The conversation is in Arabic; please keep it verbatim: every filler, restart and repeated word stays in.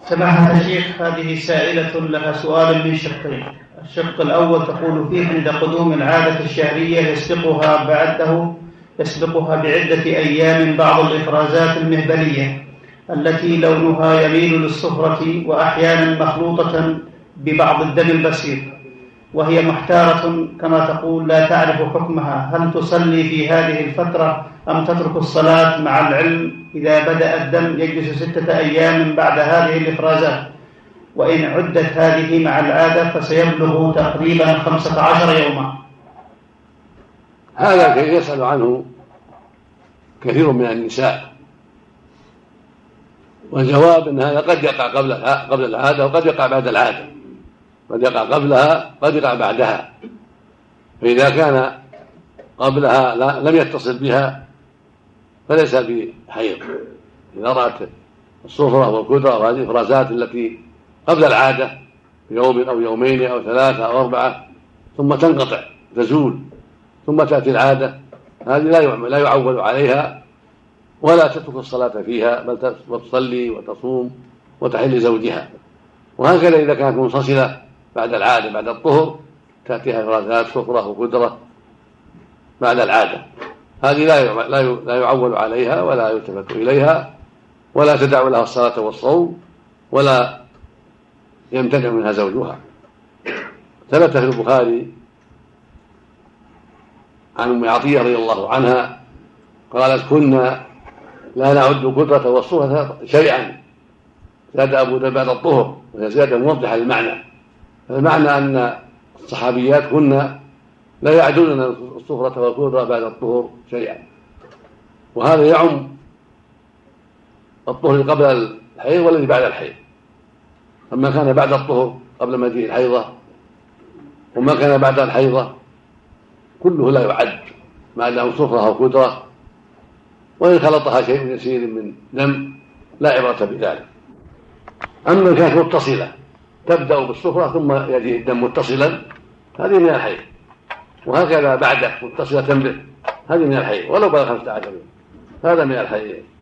سماحة الشيخ، هذه سائلة لها سؤال من شقين. الشق الأول تقول فيه: عند قدوم العادة الشهرية يسبقها بعده يسبقها بعدة أيام بعض الإفرازات المهبلية التي لونها يميل للصفرة وأحيانا مخلوطة ببعض الدم البسيط، وهي محتارة كما تقول لا تعرف حكمها، هل تصلي في هذه الفترة أم تترك الصلاة، مع العلم إذا بدأ الدم يجلس ستة أيام بعد هذه الإفرازات، وإن عدت هذه مع العادة فسيبلغ تقريبا خمسة عشر يوما؟ هذا يسأل عنه كثير من النساء، والجواب أن هذا قد يقع قبل قبل العادة وقد يقع بعد العادة، قد يقع قبلها قد يقع بعدها. فإذا كان قبلها لم يتصل بها فليس بحيض. إذا رأت الصفرة والكدرة وهذه الإفرازات التي قبل العادة يوم أو يومين أو ثلاثة أو أربعة ثم تنقطع تزول ثم تأتي العادة، هذه لا يعول عليها ولا تترك الصلاة فيها، بل تصلي وتصوم وتحل زوجها. وهكذا إذا كانت منفصلة بعد العادة بعد الطهر تأتيها إفرازات صفرة وكدرة بعد العادة، هذه لا يعول عليها ولا يلتفت إليها ولا تدع لها الصلاة والصوم ولا يمتنع منها زوجها. ثبت في البخاري عن أم عطية رضي الله عنها قالت: كنا لا نعد الكدرة والصفرة شيئا. زاد أبو ذر بعد الطهر، وهي زيادة موضحة للمعنى. المعنى أن الصحابيات كنا لا يعدون الصفرة والكدرة بعد الطهر شيئا، وهذا يعم الطهر قبل الحيض والذي بعد الحيض. أما كان بعد الطهر قبل مجيء الحيضة وما كان بعد الحيضة كله لا يعد ما دام صفرة أو كدرة، وإن خلطها شيء يسير من دم لا عبرة بذلك. أما كانت متصلة تبدأ بالصفرة ثم يجي الدم متصلا، هذه من الحيض، وهكذا بعده متصلة به، هذه من الحيض ولو بلغ خمسة عشر يوم، هذا من الحيض.